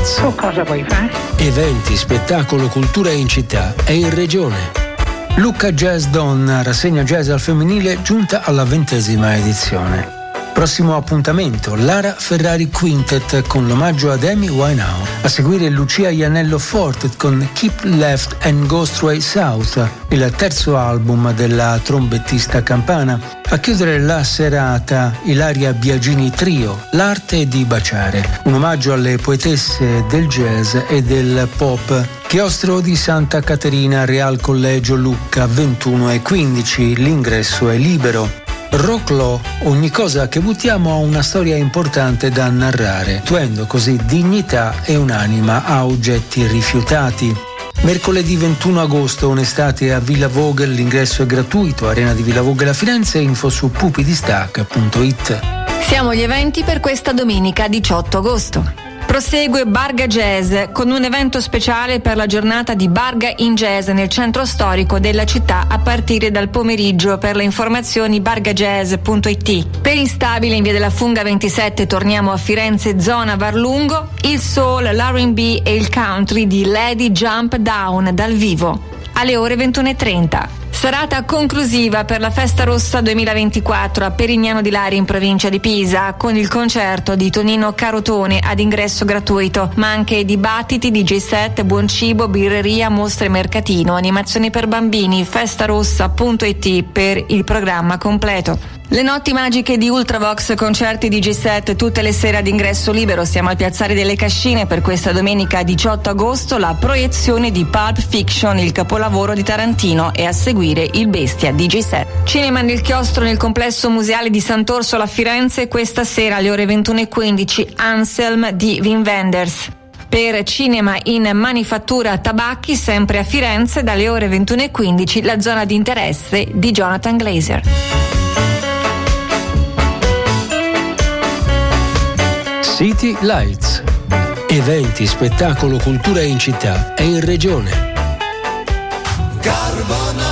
Lights. Tu cosa vuoi fare? Eventi, spettacolo, cultura in città e in regione. Lucca Jazz Donna, rassegna jazz al femminile, giunta alla 20ª edizione. Prossimo appuntamento, Lara Ferrari Quintet con l'omaggio ad Amy Winehouse. A seguire Lucia Iannello Fortet con Keep Left and Go Straight South, il terzo album della trombettista campana. A chiudere la serata, Ilaria Biagini Trio, L'arte di baciare, un omaggio alle poetesse del jazz e del pop. Chiostro di Santa Caterina, Real Collegio Lucca, 21:15, l'ingresso è libero. Rocklò, ogni cosa che buttiamo ha una storia importante da narrare, tuendo così dignità e un'anima a oggetti rifiutati. Mercoledì 21 agosto, un'estate a Villa Vogel, l'ingresso è gratuito, Arena di Villa Vogel a Firenze, info su pupidistac.it. Siamo gli eventi per questa domenica 18 agosto. Prosegue Barga Jazz con un evento speciale per la giornata di Barga in Jazz nel centro storico della città a partire dal pomeriggio. Per le informazioni bargajazz.it. Per Instabile in via della Funga 27 torniamo a Firenze, zona Varlungo, il soul, l'R&B e il country di Lady Jump Down dal vivo alle ore 21:30. Serata conclusiva per la Festa Rossa 2024 a Perignano di Lari in provincia di Pisa, con il concerto di Tonino Carotone ad ingresso gratuito, ma anche dibattiti, DJ set, buon cibo, birreria, mostre mercatino, animazioni per bambini, festarossa.it per il programma completo. Le notti magiche di Ultravox, concerti DJ set tutte le sere ad ingresso libero. Siamo al Piazzale delle Cascine per questa domenica 18 agosto, la proiezione di Pulp Fiction, il capolavoro di Tarantino, e a seguire il Bestia DJ set. Cinema nel chiostro nel complesso museale di Sant'Orsola a Firenze, questa sera alle ore 21:15, Anselm di Wim Wenders. Per Cinema in Manifattura Tabacchi, sempre a Firenze, dalle ore 21:15, La zona di interesse di Jonathan Glazer. City Lights. Eventi, spettacolo, cultura in città e in regione.